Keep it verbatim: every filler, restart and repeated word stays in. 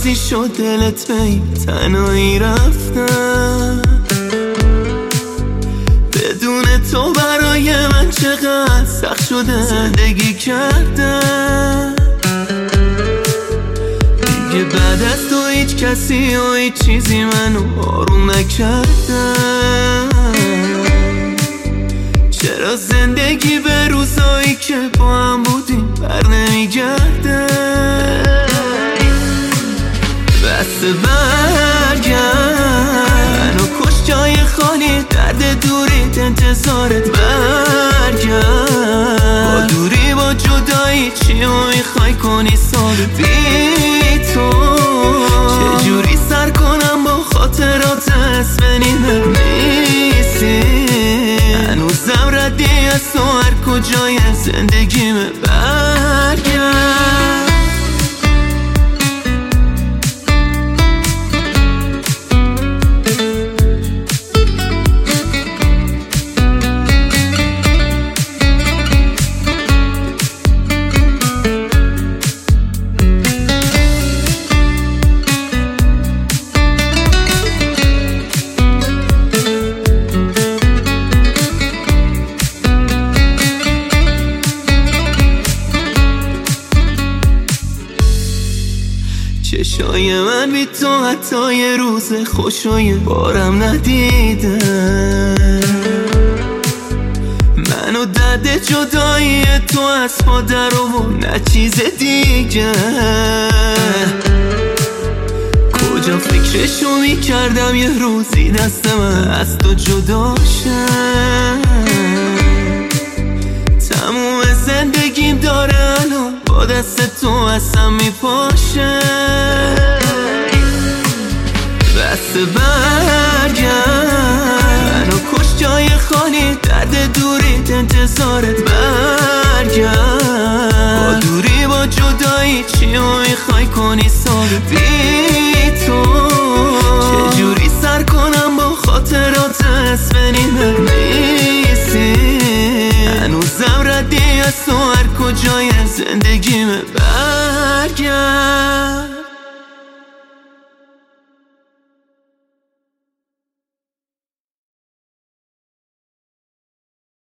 راضی شد دلت به این تنهایی رفتم. بدون تو برای من چقدر سخت شده زندگی کردم. دیگه بعد از تو هیچ کسی و هیچ چیزی منو آروم نکردم. چرا زندگی به روزایی که با هم بودیم بر نمیگرده؟ بس برگرد، منو کش جای خالی، درد دوریت انتظارت. برگرد، با دوری با جدایی چی رو میخوای کنی ساده؟ بی تو چجوری سر کنم با خاطرات اسم نیمه نیستی؟ هنوزم ردی از تو هر کجای زندگیمه. برگرد. چشای من بی تو حتی یه روز خوشای بارم ندیده. منو درد جدایی تو از مادر و نه چیز دیگه. کجا فکرشو میکردم یه روزی دست من از تو جدا شد. تموم زندگیم داره الان با دست تو اصلا میپاشه. بس برگرد، منو کش جای خالی، درد دوریت انتظارت. برگرد، با دوری با جدایی چی رو میخوای کنی ساده؟ بی تو چجوری سر کنم با خاطرات اسم نیمه نیستی؟ هنوزم ردی از تو هر کجای زندگیمه. برگرد.